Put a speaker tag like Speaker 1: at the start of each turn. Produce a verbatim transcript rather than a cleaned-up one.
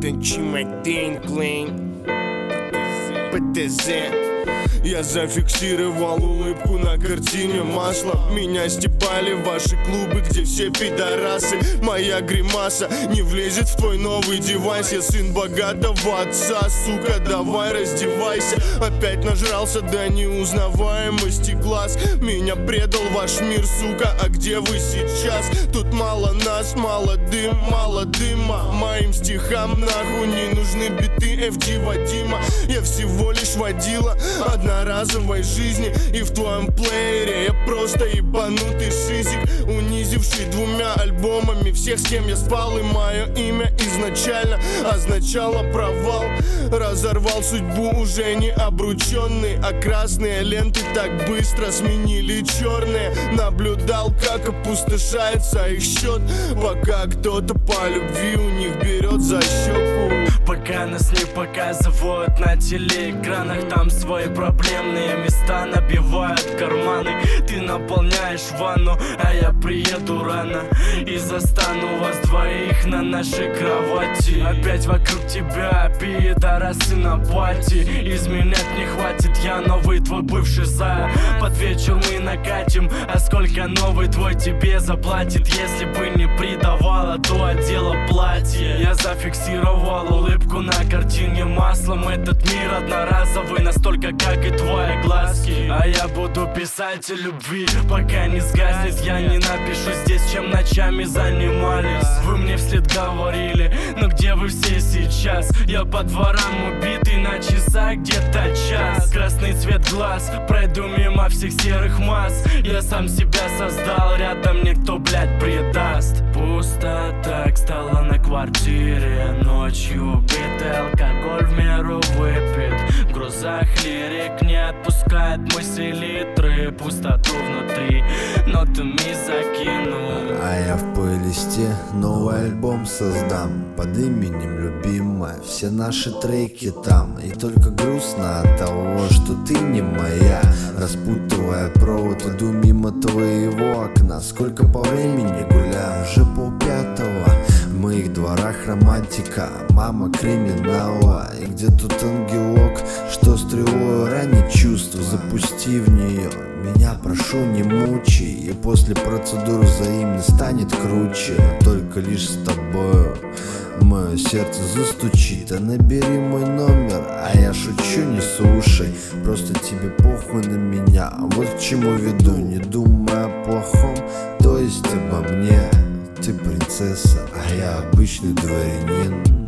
Speaker 1: Тончимый Тинклин ПТЗ. Я зафиксировал улыбку на картине маслом. Меня стебали ваши клубы, где все пидорасы. Моя гримаса не влезет в твой новый девайс. Я сын богатого отца, сука, давай раздевайся. Опять нажрался до неузнаваемости глаз. Меня предал ваш мир, сука, а где вы сейчас? Тут мало нас, мало дым, мало дыма. Моим стихам нахуй не нужны биты эф джи Вадима. Я всего лишь водила одноразовой жизни, и в твоем плеере я просто ебанутый шизик, унизивший двумя альбомами всех, с кем я спал. И мое имя изначально означало провал. Разорвал судьбу уже не обрученный, а красные ленты так быстро сменили черные. Наблюдал, как опустошается их счет, пока кто-то по любви у них берет за щеку.
Speaker 2: Пока нас не показывают на телеэкранах, там свои проблемные места набивают карманы. Ты наполняешь ванну, а я приеду рано и застану вас двоих на нашей кровати. Опять вокруг тебя пидорасы на пати. Изменять не хватит, я новый твой бывший за. Под вечер мы накатим, а сколько новый твой тебе заплатит? Если бы не предавала, то одела платье. Я зафиксировал улыбку на картине маслом. Этот мир одноразовый, настолько как и твои глазки. А я буду писать о любви, пока не сгаснет. Я не напишу здесь, чем ночами занимались. Вы мне вслед говорили, но где вы все сейчас? Я по дворам убитый, на часах где-то час. Красный цвет глаз, пройду мимо всех серых масс. Я сам себя создал, рядом никто, блядь, предаст. Пусто так стало на квартире. Ночью битый алкоголь в меру выпит. В грузах лирик не отпускает мысли литры. Пустоту внутри нотами закинул.
Speaker 3: А я в плейлисте новый альбом создам под именем любимая. Все наши треки там. И только грустно от того, что ты не моя. Распутывая провод, иду мимо твоего окна. Сколько по времени гуляем, уже полпятого. В моих дворах романтика, мама криминала. И где тут ангелок, что стрелой ранит чувства? Запусти в нее, меня прошу не мучай. И после процедур взаимно станет круче. Но только лишь с тобою мое сердце застучит. А набери мой номер, а я шучу, не слушай. Просто тебе похуй на меня, вот к чему веду. Не думай о плохом, то есть обо мне. Ты принцесса, а я обычный дворянин.